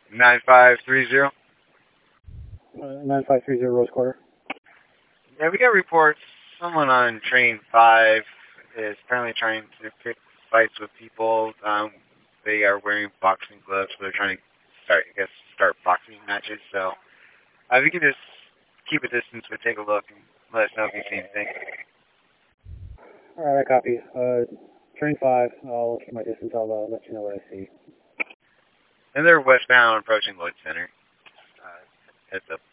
9530. 9530 Rose Quarter. Yeah, we got reports. Someone on train 5 is apparently trying to pick fights with people. They are wearing boxing gloves, so they're trying to start boxing matches. So if you can just keep a distance, but take a look and let us know if you see anything. Alright, I copy. Train 5, I'll keep my distance. I'll let you know what I see. And they're westbound approaching Lloyd Center. Heads up.